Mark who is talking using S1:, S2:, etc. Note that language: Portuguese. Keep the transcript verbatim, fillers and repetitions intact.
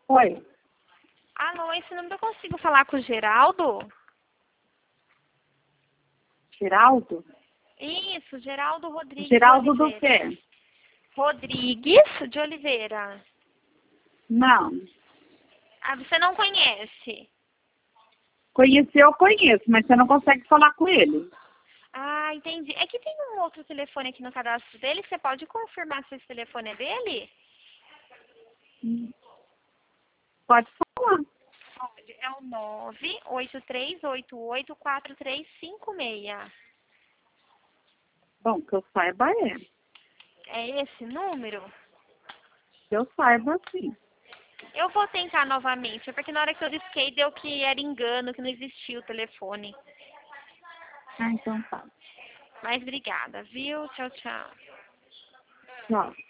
S1: Oi,
S2: Alô, esse número eu consigo falar com o Geraldo?
S1: Geraldo?
S2: Isso, Geraldo Rodrigues
S1: Geraldo
S2: de
S1: do
S2: Oliveira.
S1: quê?
S2: Rodrigues de Oliveira.
S1: Não.
S2: Ah, você não conhece?
S1: Conhecer eu conheço, mas você não consegue falar com ele.
S2: Ah, entendi. É que tem um outro telefone aqui no cadastro dele, você pode confirmar se esse telefone é dele?
S1: Hum, Pode falar.
S2: Pode. É o nove oito três oito oito quatro três cinco seis.
S1: Bom, que eu saiba é.
S2: É esse número?
S1: Que eu saiba, sim.
S2: Eu vou tentar novamente, porque na hora que eu disquei deu que era engano, que não existia o telefone.
S1: Ah, então tá.
S2: Mas obrigada, viu? Tchau, tchau.
S1: Tchau.